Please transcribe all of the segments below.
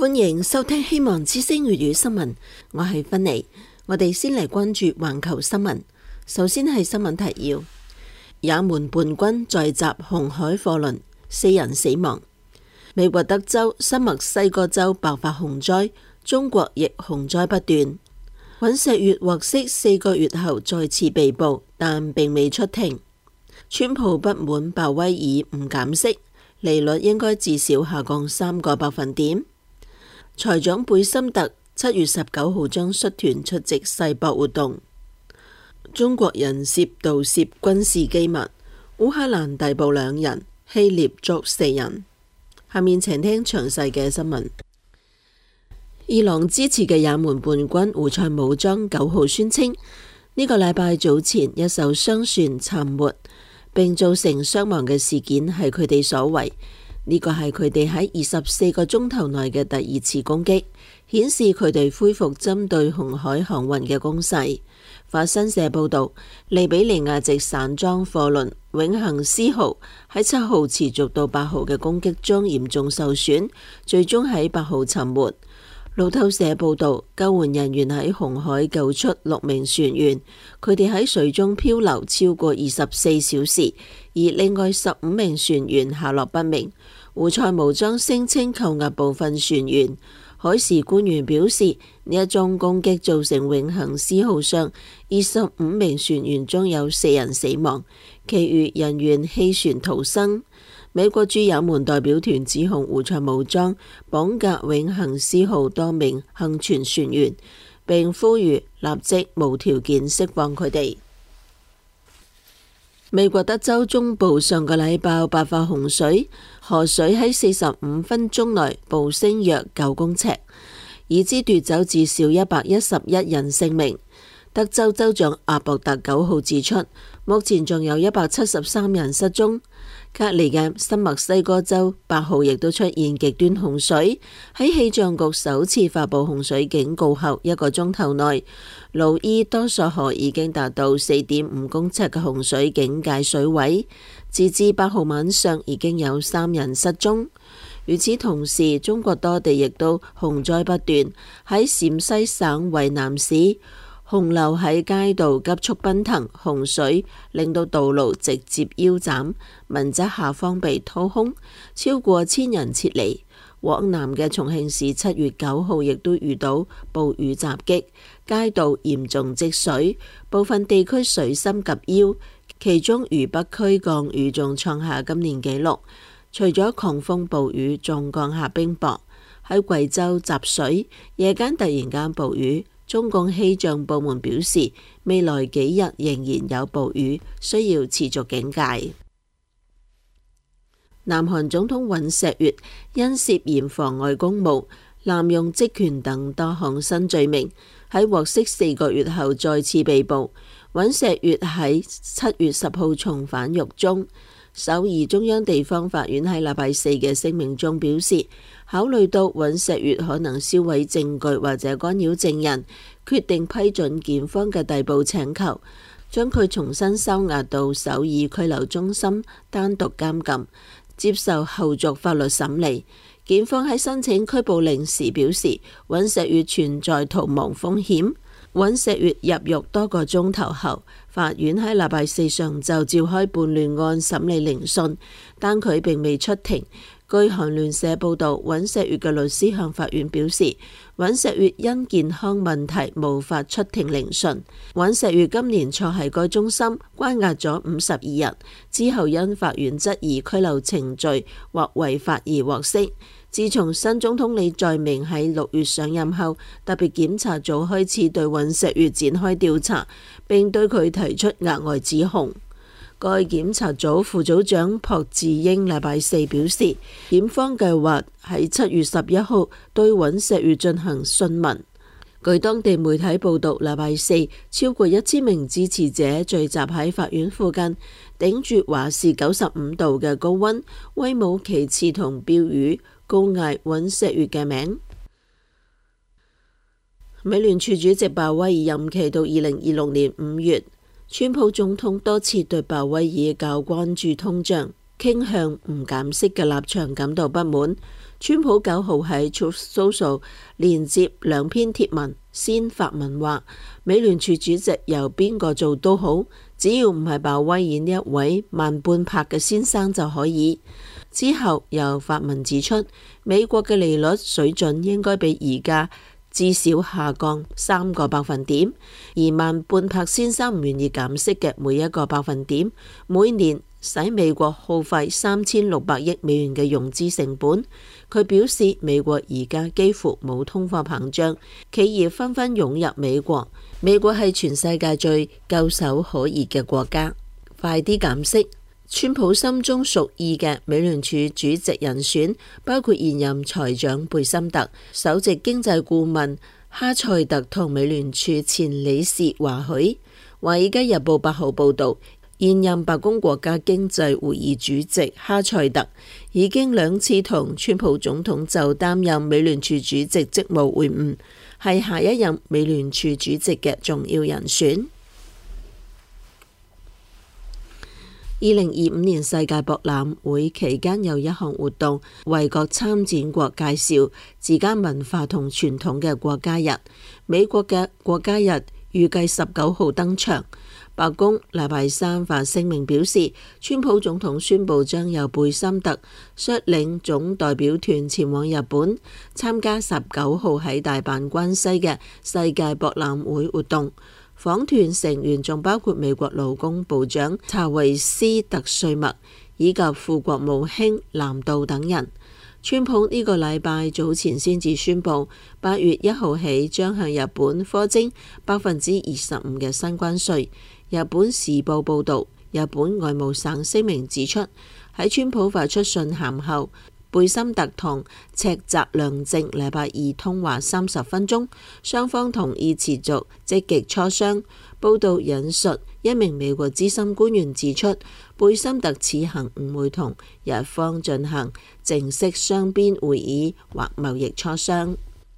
歡迎收聽希望之聲粵語新聞，我係芬妮。我哋先嚟關注環球新聞。首先係新聞提要：也門叛軍再襲紅海貨輪，4人死亡。美國德州、新墨西哥州爆發洪災，中國亦洪災不斷。尹錫悅獲釋4個月後再次被捕，但並未出庭。川普不滿鮑威爾唔減息，利率應該至少下降3個百分點。財長貝森特7月19號將率團出席世博活動。中國人涉盜竊軍事機密，烏克蘭逮捕2人，希臘捉4人。下面請聽詳細嘅新聞。伊朗支持嘅也門叛軍胡塞武裝9號宣稱，呢個禮拜早前一艘商船沉沒並造成傷亡嘅事件係佢哋所為。呢個係佢哋喺24個鐘頭內嘅第2次攻擊，顯示佢哋恢復針對紅海航運嘅攻勢。法新社報道，利比里亞籍散裝貨輪永恆絲號喺7號持續到8號嘅攻擊中嚴重受損，最終喺8號沉沒。路透社報道，救援人員喺紅海救出6名船員，佢哋喺水中漂流超過24小時，而另外15名船員下落不明。胡塞武裝聲稱扣押部分船員。海事官員表示，呢一宗攻擊造成永恆絲號上25名船員中有4人死亡，其餘人員棄船逃生。美國駐也門代表團指控胡塞武裝綁架永恆絲號多名幸存船員，並呼籲立即無條件釋放佢哋。美國德州中部上個禮拜爆發洪水，河水喺45分鐘內暴升約9公尺，已知奪走至少111人性命。德州州長阿博特9號指出，目前仲有173人失蹤。隔籬嘅新墨西哥州8號亦都出現極端洪水，喺氣象局首次發佈洪水警告後1個鐘頭內，盧伊多索河已經達到4.5公尺嘅洪水警戒水位。截至8號晚上，已經有3人失蹤。與此同時，中國多地亦都洪災不斷，喺陝西省渭南市，洪流喺街道急速奔騰，洪水令到道路直接腰斬，民宅下方被掏空，超過1000人撤離。往南嘅重慶市7月9號亦都遇到暴雨襲擊，街道嚴重積水，部分地區水深及腰，其中渝北區降雨仲創下今年紀錄。除咗狂風暴雨，仲降下冰雹，喺貴州集水，夜間突然間暴雨。中共氣象部門表示，未來幾日仍然有暴雨，需要持續警戒。南韓總統尹錫悅因涉嫌妨礙公務、濫用職權等多項新罪名，喺獲釋4個月後再次被捕。尹錫悅喺7月10號重返獄中。首爾中央地方法院喺禮拜4嘅聲明中表示，考慮到尹錫悅可能銷毀證據或者干擾證人，決定批准檢方嘅逮捕請求，將佢重新收押到首爾拘留中心單獨監禁，接受後續法律審理。檢方喺申請拘捕令時表示，尹錫悅存在逃亡風險。尹錫悅入獄多個鐘頭後，法院喺禮拜4上晝召開叛亂案審理聆訊，但佢並未出庭。據韓聯社報道，尹錫悅嘅律師向法院表示，尹錫悅因健康問題無法出庭聆訊。尹錫悅今年初喺該中心關押咗52日，之後因法院質疑拘留程序或違法而獲釋。自從新總統李在明喺6月上任後，特別檢察組開始對尹錫悅展開調查，並對佢提出額外指控。該檢察組副組長朴智英禮拜4表示，檢方計劃喺7月11號對尹錫悅進行訊問。據當地媒體報道，禮拜4超過1000名支持者聚集喺法院附近，頂住華氏95度嘅高溫，威武旗幟同標語，高嗌尹錫悅嘅名。美聯儲主席鮑威爾任期到2026年5月，川普總統多次對鮑威爾較關注通脹、傾向唔減息嘅立場感到不滿。 川普9號喺 Truth Social 連接兩篇貼文，先發文話美聯儲主席由邊個做都好，只要唔係鮑威爾呢一位慢半拍嘅先生就可以。之後又發文指出，美國嘅利率水準應該比而家至少下降3個百分點，而慢半拍先生唔願意減息嘅每一個百分點，每年使美國耗費3600億美元嘅融資成本。佢表示美國而家幾乎冇通貨膨脹，企業紛紛湧入美國，美國係全世界最炙手可熱嘅國家，快啲減息。川普心中屬意嘅美聯儲主席人選包括現任財長貝森特、首席經濟顧問哈塞特同美聯儲前理事華許。華爾街日報8號報道，現任白宮國家經濟會議主席哈塞特已經2次同川普總統就擔任美聯儲主席職務會晤，係下一任美聯儲主席嘅重要人選。2025年世界博覽會期間有一項活動，為各參展國介紹自家文化同傳統嘅國家日。美國嘅國家日預計19號登場。白宮禮拜三發聲明表示，川普總統宣布將由貝森特率領總代表團前往日本參加19號喺大阪關西嘅世界博覽會活動。訪團成員仲包括美國勞工部長查維斯特瑞默以及副國務卿藍道等人。川普呢個禮拜早前先至宣布，8月1號起將向日本課徵25%嘅新關稅。日本時報報道，日本外務省聲明指出，喺川普發出信函後，貝森特同赤澤良正禮拜二通話30分鐘，雙方同意持續積極磋商。報道引述一名美國資深官員指出，貝森特此行唔會同日方進行正式雙邊會議或貿易磋商。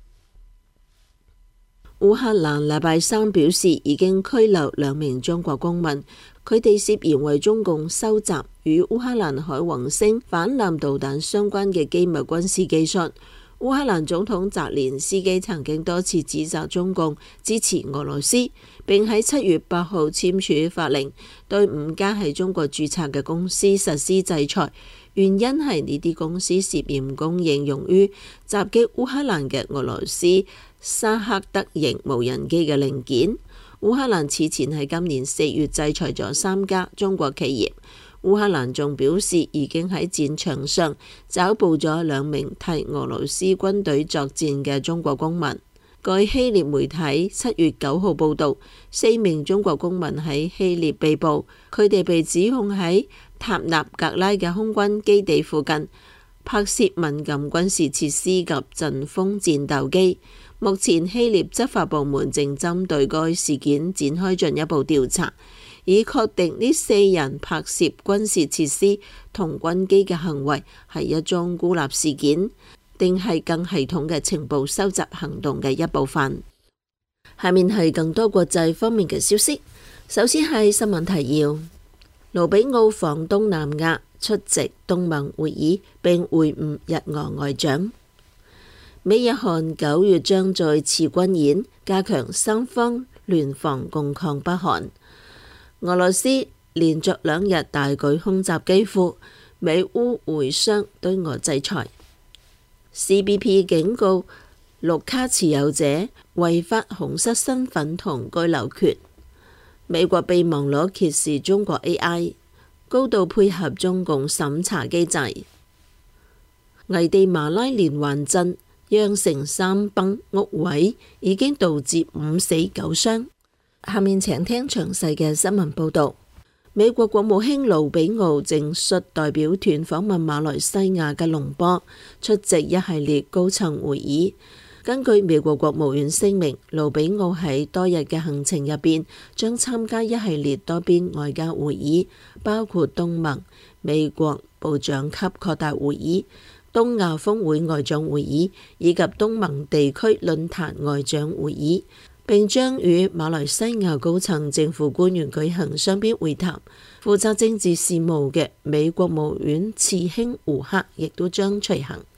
烏克蘭禮拜三表示已經拘留2名中國公民，佢哋涉嫌為中共收集與烏克蘭海王星反艦導彈相關嘅機密軍事技術。烏克蘭總統澤連斯基曾經多次指責中共支持俄羅斯，並喺7月8號簽署法令，對5家喺中國註冊嘅公司實施制裁，原因係呢啲公司涉嫌供應用於襲擊烏克蘭嘅俄羅斯沙克德型無人機嘅零件。烏克蘭此前喺今年4月制裁咗3家中國企業。烏克蘭仲表示已經喺戰場上抓捕咗2名替俄羅斯軍隊作戰嘅中國公民。據希臘媒體7月9號報道，4名中國公民喺希臘被捕，佢哋被指控喺塔納格拉嘅空軍基地附近拍攝敏感軍事設施及陣風戰鬥機。目前希臘執法部門正針對該事件展開進一步調查，以確定呢4人拍攝軍事設施同軍機嘅行為係一宗孤立事件，定係更系統嘅情報收集行動嘅一部分。下面係更多國際方面嘅消息。首先係新聞提要：盧比奧訪東南亞出席東盟會議並會晤日俄外長。美日韓9月將再次軍演，加強三方聯防共抗北韓。俄羅斯連續2日大舉空襲基輔，美烏會商對俄制裁。CBP 警告綠卡持有者違法紅失身份同居留權。美國備忘錄揭示中國 AI 高度配合中共審查機制。危地馬拉連環鎮釀成3崩屋毀，已經導致5死9傷。下面請聽詳細嘅新聞報道。美國國務卿盧比奧正率代表團訪問馬來西亞嘅龍坡，出席一系列高層會議。根據美國國務院聲明，盧比奧喺多日嘅行程入邊將參加一系列多邊外交會議，包括東盟、美國部長級擴大會議、東亞峰會外長會議以及東盟地區論壇外長會議，並將與馬來西亞高層政府官員舉行雙邊會談。負責政治事務嘅美國務院次卿胡克亦都將隨行。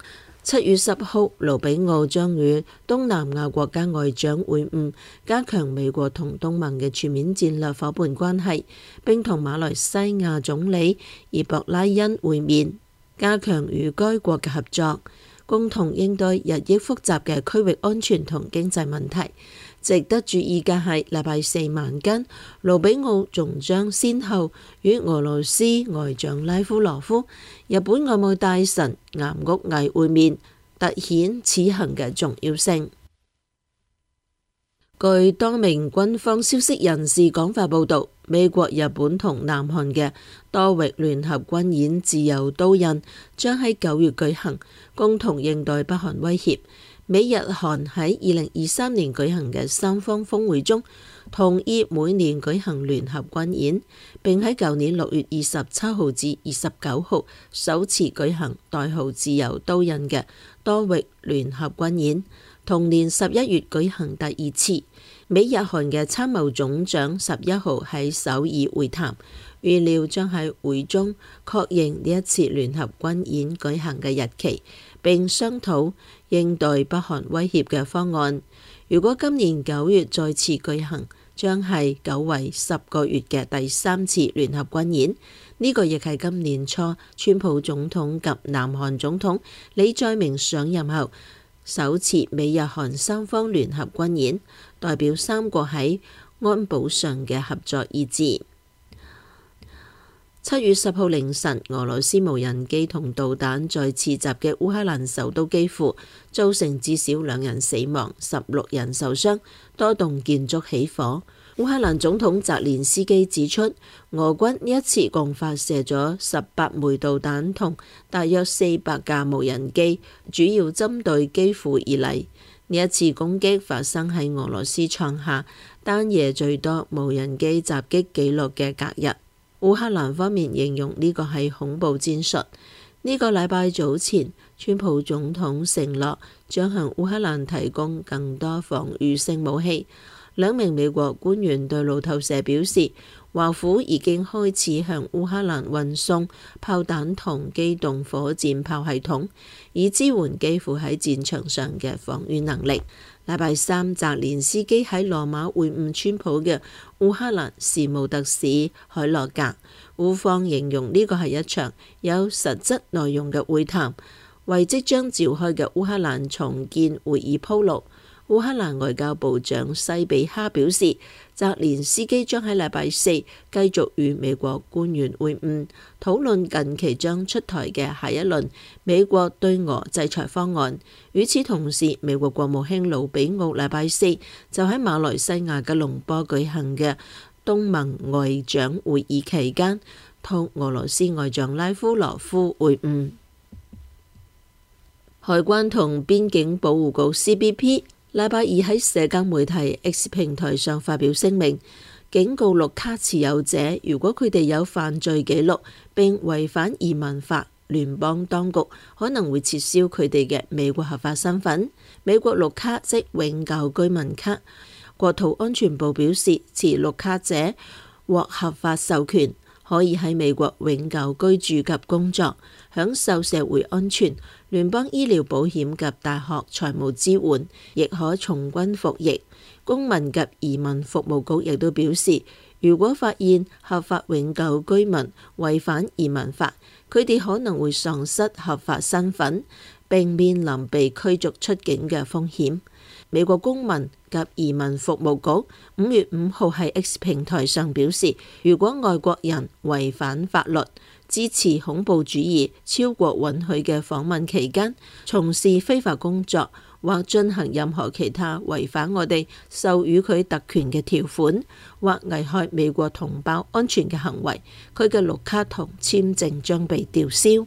7月10號，盧比奧將與東南亞國家外長會晤，加強美國同東盟嘅全面戰略夥伴關係，並同馬來西亞總理易博拉欣會面，加強與該國嘅合作，共同應對日益複雜嘅區域安全同經濟問題。值得注意嘅係，禮拜四晚間，盧比奧仲將先後與俄羅斯外長拉夫羅夫、日本外務大臣岩屋毅會面，凸顯此行嘅重要性。據多名軍方消息人士講法報道，美國、日本同南韓嘅多域聯合軍演自由刀刃將喺9月舉行，共同應對北韓威脅。美日韓喺2023年舉行嘅三方峰會中，同意每年舉行聯合軍演，並喺舊年6月27號至29號首次舉行代號自由刀刃嘅多域聯合軍演，同年11月舉行第二次。美日韓嘅參謀總長11號喺首爾會談，預料將喺會中確認呢一次聯合軍演舉行嘅日期，並商討應對北韓威脅嘅方案。如果今年9月再次舉行，將係久違10個月嘅第3次聯合軍演。呢個亦係今年初川普總統及南韓總統李在明上任後首次美日韓三方聯合軍演，代表三國喺安保上嘅合作意志。7月10號凌晨，俄羅斯無人機同導彈再次襲擊烏克蘭首都基輔，造成至少2人死亡、16人受傷，多棟建築起火。烏克蘭總統澤連斯基指出，俄軍呢一次共發射咗18枚導彈同大約400架無人機，主要針對基輔而嚟。呢一次攻擊發生喺俄羅斯創下單夜最多無人機襲擊紀錄嘅隔日。烏克蘭方面形容呢個係恐怖戰術。呢個禮拜早前，川普總統承諾將向烏克蘭提供更多防禦性武器。2名美國官員對路透社表示，華府已經開始向烏克蘭運送炮彈同機動火箭炮系統，以支援基輔喺戰場上嘅防禦能力。禮拜三，澤連斯基喺羅馬會晤川普嘅烏克蘭事務特使海洛格。烏方形容呢個係一場有實質內容嘅會談，為即將召開嘅烏克蘭重建會議鋪路。烏克蘭外交部長西比哈表示，澤連斯基將喺禮拜四繼續與美國官員會晤，討論近期將出台嘅下一輪美國對俄制裁方案。與此同時，美國國務卿盧比奧禮拜四就喺馬來西亞吉隆坡舉行嘅東盟外長會議期間，同俄羅斯外長拉夫羅夫會晤。海關同邊境保護局 CBP禮拜二喺社交媒體 X 平台上發表聲明，警告綠卡持有者，如果佢哋有犯罪記錄並違反移民法，聯邦當局可能會撤銷佢哋嘅美國合法身份。美國綠卡即永久居民卡。國土安全部表示，持綠卡者獲合法授權，可以喺美國永久居住及工作，享受社會安全、聯邦醫療保險及大學財務支援，亦可從軍服役。公民及移民服務局亦都表示，如果發現合法永久居民違反移民法，佢哋可能會喪失合法身份，並面臨被驅逐出境嘅風險。美國公民及移民服務局5月5號喺 X 平台上表示，如果外國人違反法律、支持恐怖主義超過允許嘅訪問期間，從事非法工作或進行任何其他違反我哋授予佢特權嘅條款或危害美國同胞安全嘅行為，佢嘅綠卡同簽證將被吊銷。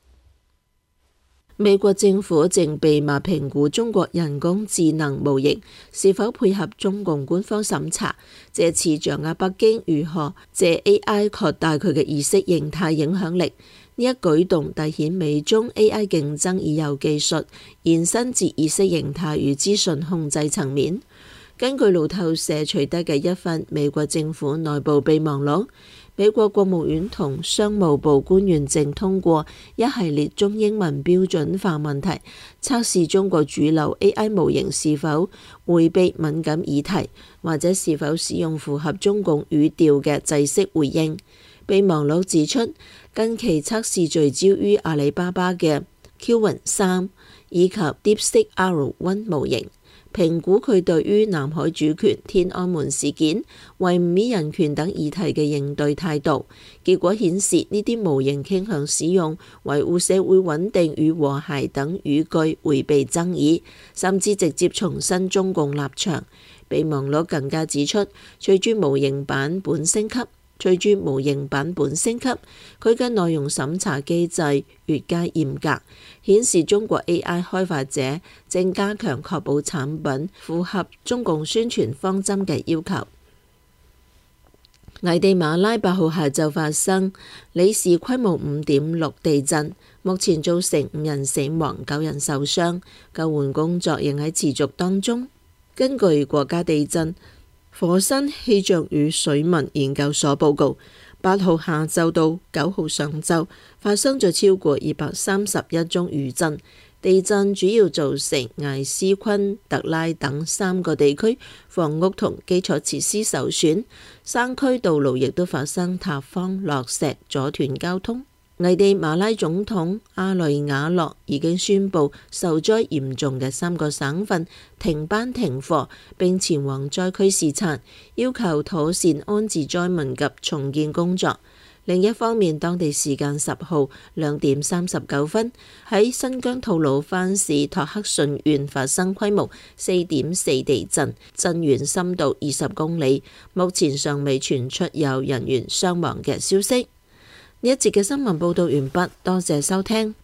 美國政府正秘密評估中國人工智能模型是否配合中共官方審查，借此掌握北京如何借 AI 擴大佢嘅意識形態影響力。呢一舉動凸顯美中 AI 競爭已由技術延伸至意識形態與資訊控制層面。根據路透社取得嘅一份美國政府內部備忘錄， 美國國務院同商務部官員正通過一系列中英文標準化問題，測試中國主流 AI 模型是否迴避敏感議題，或者是否使用符合中共語調嘅制式回應。備忘錄指出，近期測試聚焦於阿里巴巴嘅 Qwen3以及 DeepSeek R1 模型，評估佢對於南海主權、天安門事件、維吾爾人權等議題嘅應對態度。結果顯示，呢啲模型傾向使用維護社會穩定與和諧等語句迴避爭議，甚至直接重申中共立場。備忘錄更加指出，隨住模型版本升級，佢嘅內容審查機制越加嚴格，顯示中國 AI 開發者正加強確保產品符合中共宣傳方針嘅要求。危地馬拉8號下晝發生里氏規模5.6地震，目前造成5人死亡、9人受傷，救援工作仍喺持續當中。根據國家地震、火山氣象與水文研究所報告，8號下晝到9號上晝發生咗超過231宗餘震。地震主要造成艾斯昆特拉等3個地區房屋同基礎設施受損，山區道路亦都發生塌方、落石，阻斷交通。危地馬拉總統阿雷瓦諾已經宣布受災嚴重嘅3個省份停班停課，並前往災區視察，要求妥善安置災民及重建工作。另一方面，當地時間10號2點39分喺新疆吐魯番市托克順縣發生規模4.4地震，震源深度20公里，目前尚未傳出有人員傷亡嘅消息。呢一節嘅新聞報道完畢，多謝收聽。